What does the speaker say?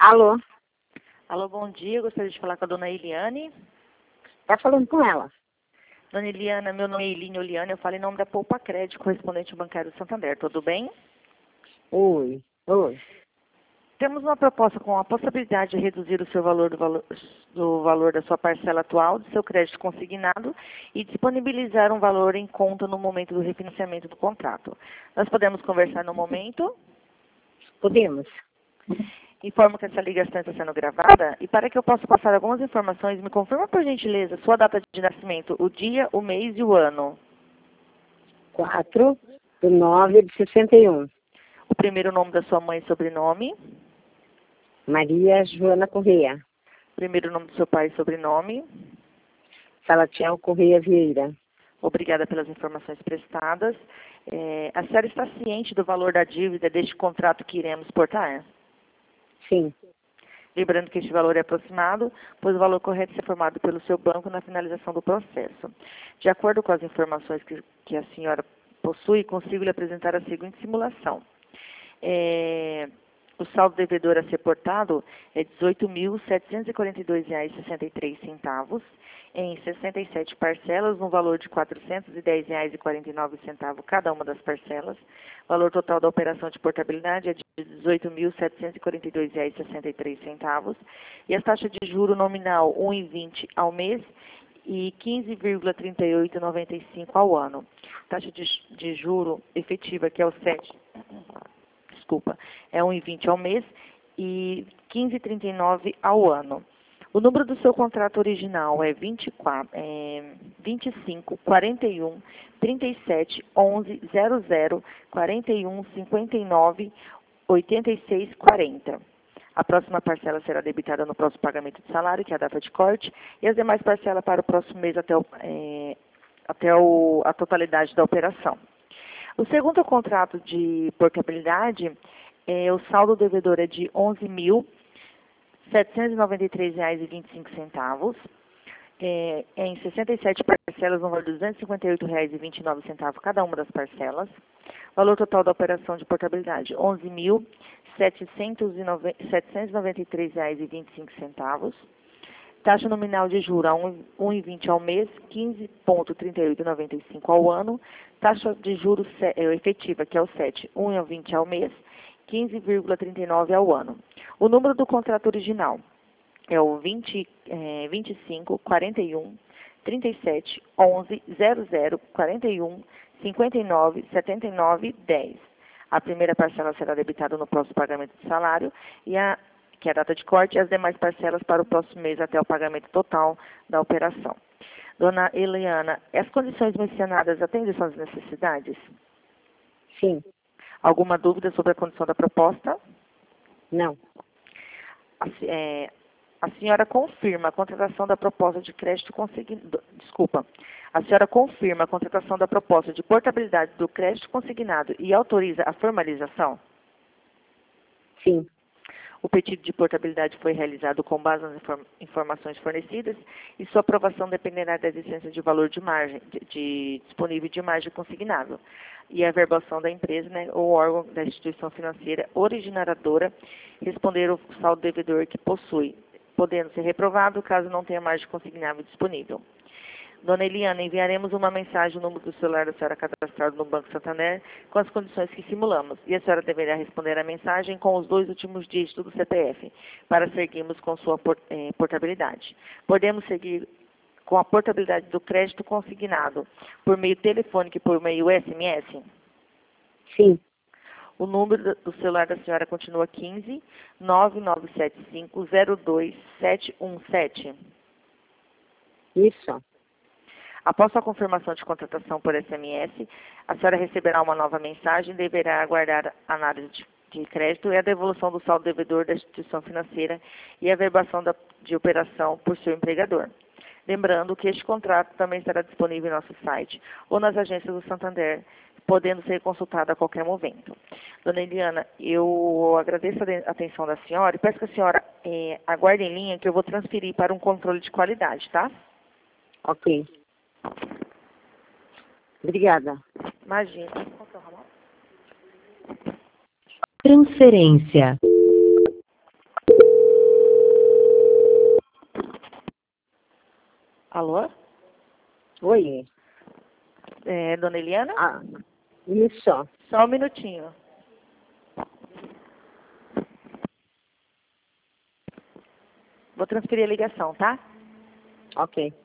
Alô, Alô, bom dia. Eu gostaria de falar com a dona Eliane. tá falando com ela? Dona Eliana, meu nome é Eline Oliane, eu falo em nome da Poupa Crédito, correspondente bancário do Santander. Tudo bem? Oi, oi. Temos uma proposta com a possibilidade de reduzir o seu valor da sua parcela atual, do seu crédito consignado e disponibilizar um valor em conta no momento do refinanciamento do contrato. Nós podemos conversar no momento? Podemos? Informo que essa ligação está sendo gravada e para que eu possa passar algumas informações, me confirma por gentileza sua data de nascimento, o dia, o mês e o ano. 4/9/61. O primeiro nome da sua mãe e sobrenome. Maria Joana Correia. Primeiro nome do seu pai e sobrenome. Salatiel Correia Vieira. Obrigada pelas informações prestadas. A senhora está ciente do valor da dívida deste contrato que iremos portar? Sim, Lembrando que este valor é aproximado, pois o valor correto será formado pelo seu banco na finalização do processo. De acordo com as informações que a senhora possui, consigo lhe apresentar a seguinte simulação. O saldo devedor a ser portado é R$ 18.742,63, em 67 parcelas, no valor de R$ 410,49 cada uma das parcelas. O valor total da operação de portabilidade é de R$ 18.742,63 e a taxa de juro nominal 1,20 ao mês e 15,3895 ao ano. Taxa de juro efetiva, que é o 7, é 1,20 ao mês e 15,39 ao ano. O número do seu contrato original é 25 41 37 11 00 41 59 86 40. A próxima parcela será debitada no próximo pagamento de salário, que é a data de corte, e as demais parcelas para o próximo mês até a totalidade da operação. O segundo contrato de portabilidade, o saldo devedor é de R$ 11.793,25, em 67 parcelas, no valor de R$ 258,29 cada uma das parcelas. Valor total da operação de portabilidade, R$ 11.793,25. Taxa nominal de juros a 1,20 ao mês, 15,3895 ao ano. Taxa de juros efetiva, que é o 7, 1,20 ao mês, 15,39 ao ano. O número do contrato original é o 25 41 37 11 00 41 59 79 10. A primeira parcela será debitada no próximo pagamento de salário, que é a data de corte, e as demais parcelas para o próximo mês até o pagamento total da operação. Dona Eliana, as condições mencionadas atendem suas necessidades? sim, Alguma dúvida sobre a condição da proposta? não. A senhora confirma a contratação da proposta de crédito consignado. Desculpa. A senhora confirma a contratação da proposta de portabilidade do crédito consignado e autoriza a formalização? Sim, O pedido de portabilidade foi realizado com base nas informações fornecidas e sua aprovação dependerá da existência de valor de margem, disponível de margem consignável e a verbação da empresa, ou órgão da instituição financeira originadora responder o saldo devedor que possui, podendo ser reprovado caso não tenha margem consignável disponível. Dona Eliana, enviaremos uma mensagem no número do celular da senhora cadastrado no Banco Santander com as condições que simulamos. E a senhora deverá responder a mensagem com os 2 últimos dígitos do CPF, para seguirmos com sua portabilidade. Podemos seguir com a portabilidade do crédito consignado por meio telefônico e por meio SMS? sim. O número do celular da senhora continua 15 9975 02 717. Isso. Após a confirmação de contratação por SMS, a senhora receberá uma nova mensagem e deverá aguardar a análise de crédito e a devolução do saldo devedor da instituição financeira e a verbação de operação por seu empregador. Lembrando que este contrato também estará disponível em nosso site ou nas agências do Santander, podendo ser consultado a qualquer momento. Dona Eliana, eu agradeço a atenção da senhora e peço que a senhora aguarde em linha que eu vou transferir para um controle de qualidade, tá? Ok. Obrigada. Imagina. Transferência. Alô? Oi. Dona Eliana? Ah, isso. Só um minutinho. Vou transferir a ligação, tá? Ok.